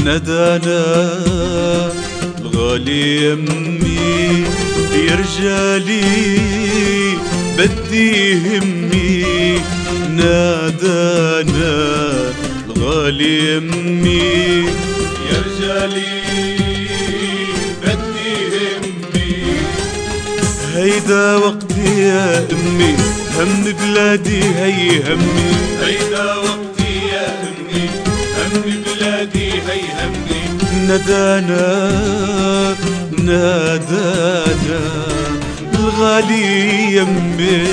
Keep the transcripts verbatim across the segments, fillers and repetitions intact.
ندانا الغالي يمي يا رجالي بدي همي. نادانا الغالي يمي يا رجالي بدي همي. هيدا وقتي يا امي هم بلادي هي همي. هيدا وقتي يا امي هم بلادي هي همي. ندانا نادانا الغالي يمي.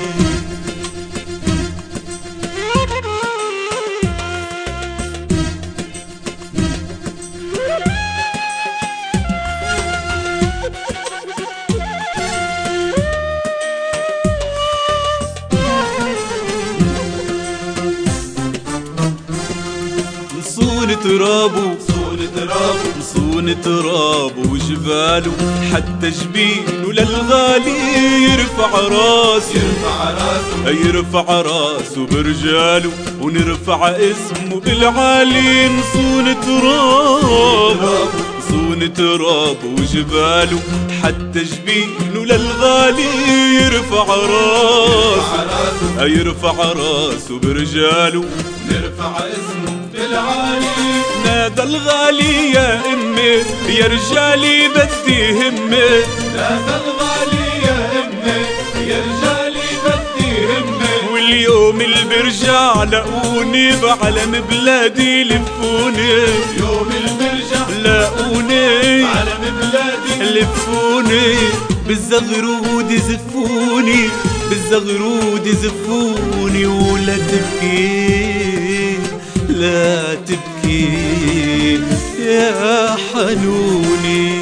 صون ترابه صون ترابه صون ترابه وجباله حتى جبينه للغالي يرفع راسه. يرفع راسه يرفع راسه برجاله ونرفع اسمه بالعالي. صون ترابه صون ترابه وجباله حتى جبينه للغالي يرفع راسه. يرفع راسه برجاله نرفع اسمه بالعالي. نادى الغالي يا امي يا رجالي بدي همي. نادى الغالي يا امي يا رجالي بدي همي. واليوم اللي برجع لقوني بعلم بلادي لفوني. يوم اللي برجع لقوني بعلم بلادي لفوني. بالزغرود زفوني بالزغرود زفوني. ولا تبكي لا تبكي يا حنوني.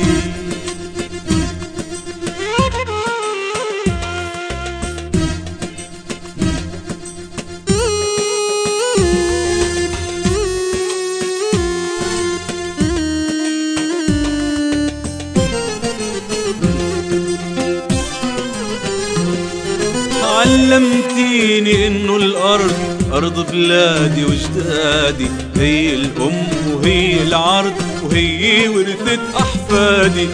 علمتيني انه الارض ارض بلادي واجدادي. هي الام وهي العرض وهي ورثة احفادي.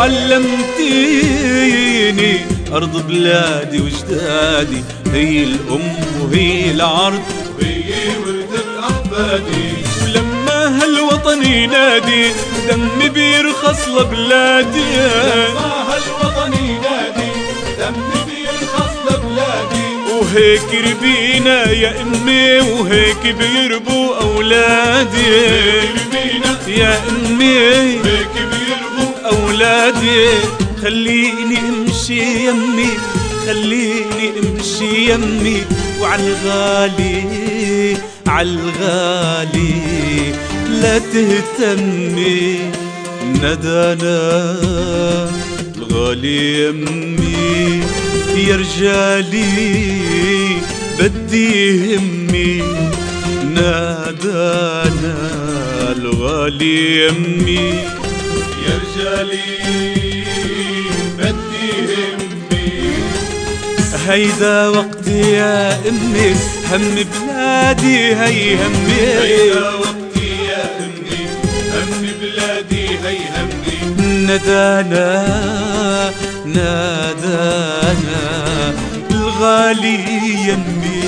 علمتيني ارض بلادي واجدادي. هي الام وهي العرض وهي ورثة احفادي. ولما هالوطن ينادي دمي بيرخص لبلادي. لما هالوطن ينادي دمي بيرخص لبلادي. وهيك ربينا يا امي وهيك بيربوا اولادي. ربينا يا امي هيك بيربوا اولادي. خليني امشي يمي خليني امشي يمي. وعالغالي عالغالي لا تهتمي. ندانا الغالي يمي يا رجالي بدي همي. نادانا الغالي يمي يا رجالي بدي همي. هيدا وقتي يا امي هم بلادي هي همي. هيدا وقتي يا امي هم بلادي هي همي. ندانا نادانا الغالي يمي.